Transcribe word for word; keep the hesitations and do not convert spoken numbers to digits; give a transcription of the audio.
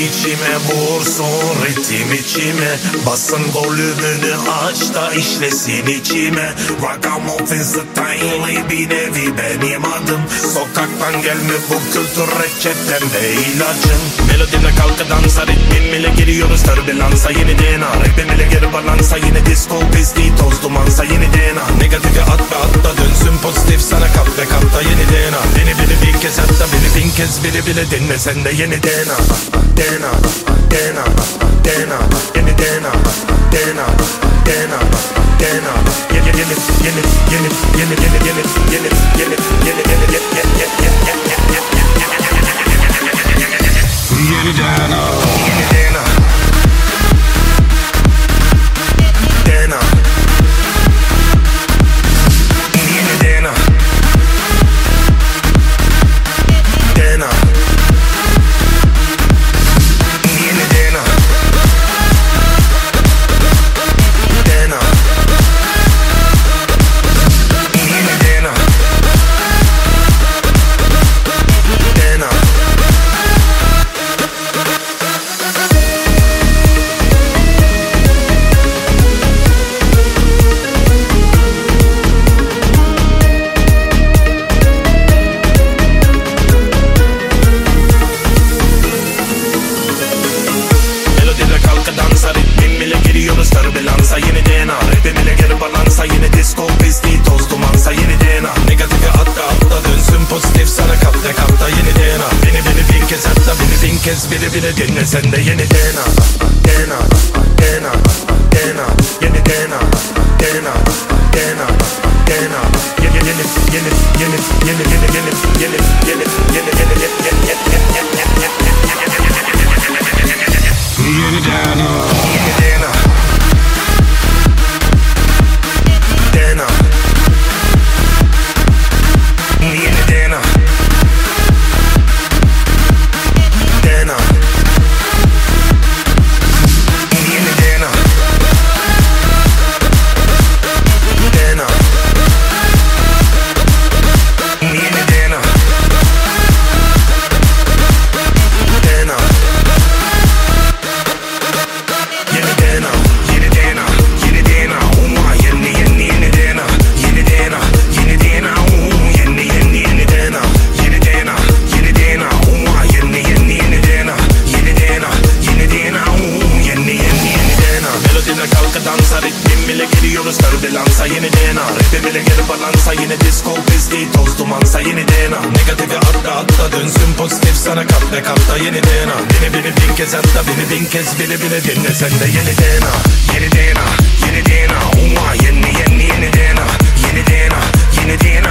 içime vursun ritim içime. Basın volümünü aç da işlesin içime. Ragamuffin style'ı bir nevi benim adım. Sokaktan gelme bu kültür reçetemde ilacım. Melodimle kalkı dansa ritmim ile giriyoruz türbülansa. Yeni D N A rapim ile geri balansa. Yine disco pisliği toz dumansa. Yeni D N A negatifi at ve atla dönsün pozitif sana kap ve kapta. Yeni D N A beni biri bir kez hatta beni bin kez biri bile dinle sen de yeni D N A. D N A D N A D N A yeni D N A D N A D N A D N A yeni yeni yeni yeni yeni yeni yeni yeni yeni yeni yeni yeni D N A yeni D N A D N A yeni D N A D N A yeni D N A D N A yeni D N A D N A giriyoruz türbülansa. Yeni D N A rapim ile geri balansa. Yine disco pisliği toz dumansa. Yeni D N A negatifi atla atla dönsün pozitif sana kapta kapta. Yeni D N A beni beni bir kez hatta beni bin kez biri bile dinle sen de yeni D N A. D N A D N A D N A yeni D N A D N A D N A D N A yeni yeni yeni yeni yeni yeni yeni yeni yeni yeni yeni yeni D N A yeni D N A D N A yeni D N A D N A yeni D N A D N A yeni D N A D N A yeni D N A yeni D N A yeni D N A uma yeni yeni yeni D N A yeni D N A yeni D N A yeni yeni yeni D N A yeni D N A yeni D N A uma yeni yeni yeni D N A yeni D N A yeni D N A yeni yeni yeni D N A melodimle kalkı dansa ritmim ile giriyoruz türbülansa. Yeni D N A rapim ile geri balansa. Yine disco pisliği toz dumansa. Yeni D N A negatifi atla atla dönsün pozitif sana kap ve kapta. Yeni D N A beni beni bin kez hatta beni bin kez bile bile dinle sen de yeni D N A yeni D N A yeni D N A uma yeni yeni yeni D N A yeni D N A yeni D N A